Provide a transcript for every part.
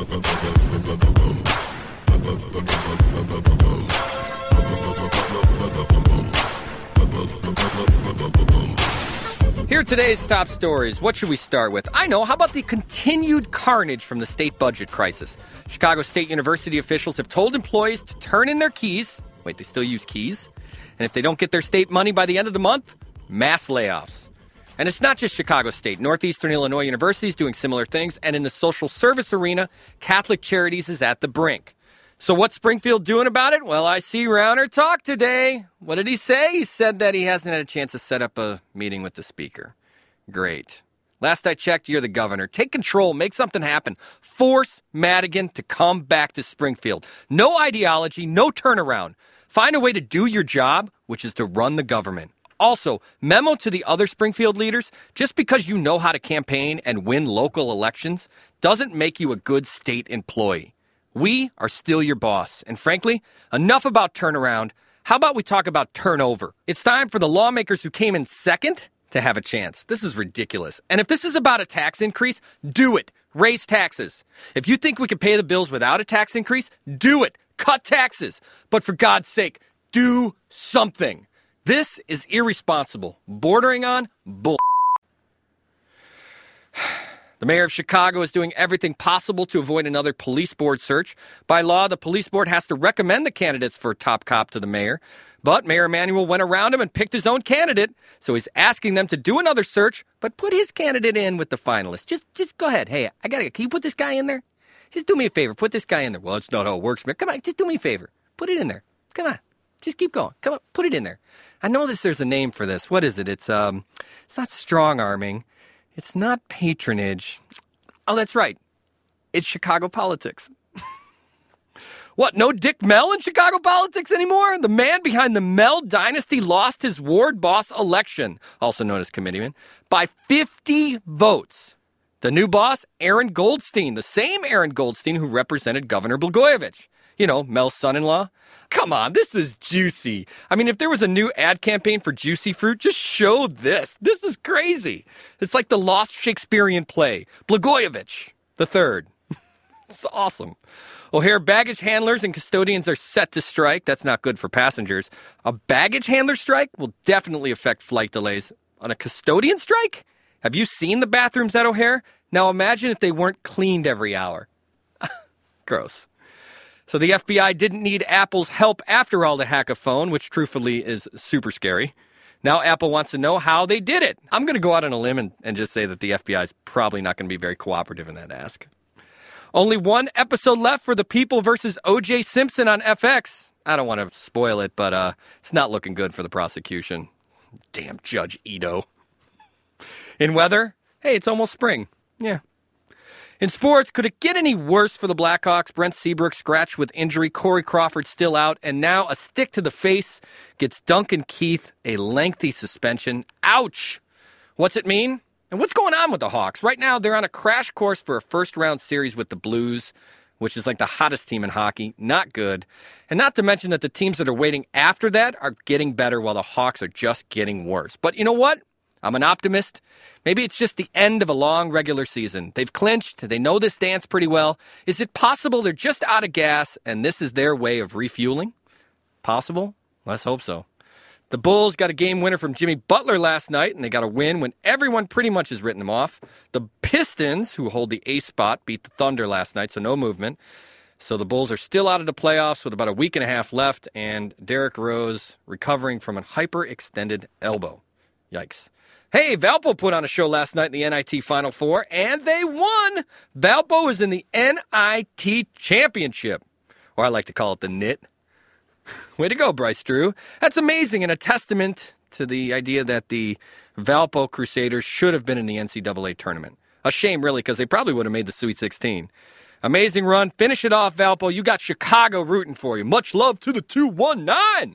Here are today's top stories. What should we start with? I know. How about the continued carnage from the state budget crisis? Chicago State University officials have told employees to turn in their keys. Wait, they still use keys? And if they don't get their state money by the end of the month, mass layoffs. And it's not just Chicago State. Northeastern Illinois University is doing similar things. And in the social service arena, Catholic Charities is at the brink. So what's Springfield doing about it? Well, I see Rauner talk today. What did he say? He said that he hasn't had a chance to set up a meeting with the speaker. Great. Last I checked, you're the governor. Take control. Make something happen. Force Madigan to come back to Springfield. No ideology, no turnaround. Find a way to do your job, which is to run the government. Also, memo to the other Springfield leaders, just because you know how to campaign and win local elections doesn't make you a good state employee. We are still your boss. And frankly, enough about turnaround. How about we talk about turnover? It's time for the lawmakers who came in second to have a chance. This is ridiculous. And if this is about a tax increase, do it. Raise taxes. If you think we can pay the bills without a tax increase, do it. Cut taxes. But for God's sake, do something. This is irresponsible, bordering on bull. The mayor of Chicago is doing everything possible to avoid another police board search. By law, the police board has to recommend the candidates for top cop to the mayor. But Mayor Emanuel went around him and picked his own candidate. So he's asking them to do another search, but put his candidate in with the finalists. Just go ahead. Hey, can you put this guy in there? Just do me a favor. Put this guy in there. Well, that's not how it works, man. Come on, just do me a favor. Put it in there. Come on. Just keep going. Come on, put it in there. I know there's a name for this. What is it? It's not strong-arming. It's not patronage. Oh, that's right. It's Chicago politics. What, no Dick Mell in Chicago politics anymore? The man behind the Mell dynasty lost his ward boss election, also known as committeeman, by 50 votes. The new boss, Aaron Goldstein, the same Aaron Goldstein who represented Governor Blagojevich. You know, Mell's son-in-law. Come on, this is juicy. I mean, if there was a new ad campaign for Juicy Fruit, just show this. This is crazy. It's like the lost Shakespearean play, Blagojevich the Third. It's awesome. O'Hare baggage handlers and custodians are set to strike. That's not good for passengers. A baggage handler strike will definitely affect flight delays. On a custodian strike? Have you seen the bathrooms at O'Hare? Now imagine if they weren't cleaned every hour. Gross. So the FBI didn't need Apple's help after all to hack a phone, which truthfully is super scary. Now Apple wants to know how they did it. I'm going to go out on a limb and just say that the FBI is probably not going to be very cooperative in that ask. Only one episode left for The People versus O.J. Simpson on FX. I don't want to spoil it, but it's not looking good for the prosecution. Damn Judge Ito. In weather, hey, it's almost spring. Yeah. In sports, could it get any worse for the Blackhawks? Brent Seabrook scratched with injury. Corey Crawford still out. And now a stick to the face gets Duncan Keith a lengthy suspension. Ouch! What's it mean? And what's going on with the Hawks? Right now, they're on a crash course for a first-round series with the Blues, which is like the hottest team in hockey. Not good. And not to mention that the teams that are waiting after that are getting better while the Hawks are just getting worse. But you know what? I'm an optimist. Maybe it's just the end of a long regular season. They've clinched. They know this dance pretty well. Is it possible they're just out of gas and this is their way of refueling? Possible? Let's hope so. The Bulls got a game winner from Jimmy Butler last night, and they got a win when everyone pretty much has written them off. The Pistons, who hold the ace spot, beat the Thunder last night, so no movement. So the Bulls are still out of the playoffs with about a week and a half left, and Derrick Rose recovering from a hyperextended elbow. Yikes. Hey, Valpo put on a show last night in the NIT Final Four, and they won! Valpo is in the NIT Championship, or I like to call it the NIT. Way to go, Bryce Drew. That's amazing and a testament to the idea that the Valpo Crusaders should have been in the NCAA tournament. A shame, really, because they probably would have made the Sweet 16. Amazing run. Finish it off, Valpo. You got Chicago rooting for you. Much love to the 219.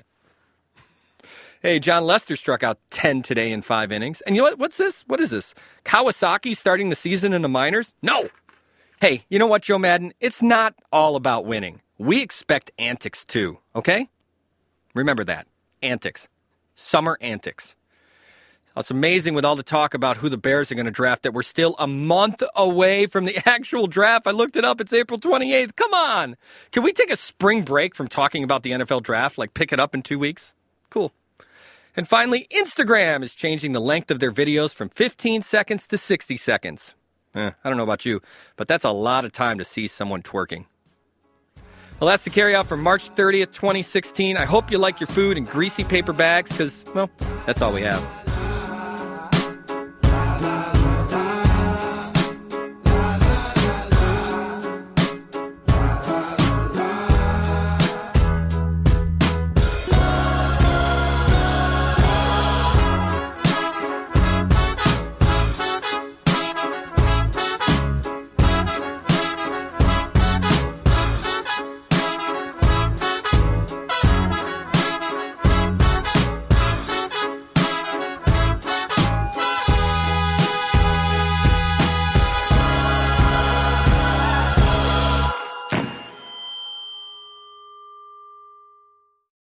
Hey, John Lester struck out 10 today in 5 innings. And you know what? What's this? What is this? Kawasaki starting the season in the minors? No. Hey, you know what, Joe Madden? It's not all about winning. We expect antics too, okay? Remember that. Antics. Summer antics. It's amazing with all the talk about who the Bears are going to draft that we're still a month away from the actual draft. I looked it up. It's April 28th. Come on. Can we take a spring break from talking about the NFL draft? Like pick it up in 2 weeks? Cool. And finally, Instagram is changing the length of their videos from 15 seconds to 60 seconds. I don't know about you, but that's a lot of time to see someone twerking. Well, that's the carryout for March 30th, 2016. I hope you like your food in greasy paper bags because, well, that's all we have.